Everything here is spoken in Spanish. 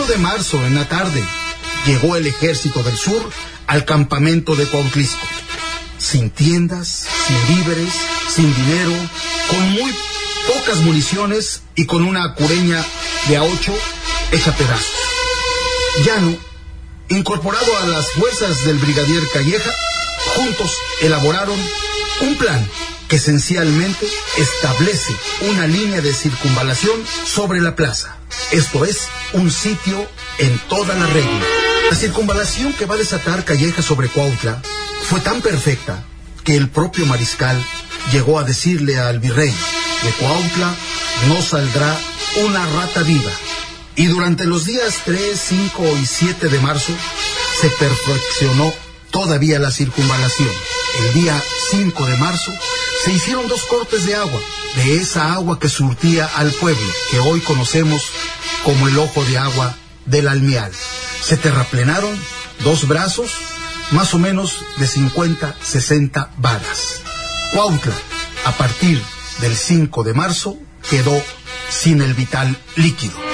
1 de marzo, en la tarde, llegó el ejército del sur al campamento de Cuautlisco. Sin tiendas, sin víveres, sin dinero, con muy pocas municiones y con una cureña de A8 hecha pedazos. Llano, incorporado a las fuerzas del brigadier Calleja, juntos elaboraron un plan que esencialmente establece una línea de circunvalación sobre la plaza. Esto es, un sitio en toda la regla. La circunvalación que va a desatar Calleja sobre Cuautla fue tan perfecta que el propio mariscal llegó a decirle al virrey: de Cuautla no saldrá una rata viva. Y durante los días 3, 5 y 7 de marzo se perfeccionó todavía la circunvalación. El día 5 de marzo se hicieron 2 cortes de agua, de esa agua que surtía al pueblo, que hoy conocemos como el ojo de agua del Almial. Se terraplenaron 2 brazos, más o menos de 50, 60 varas. Cuautla, a partir del 5 de marzo, quedó sin el vital líquido.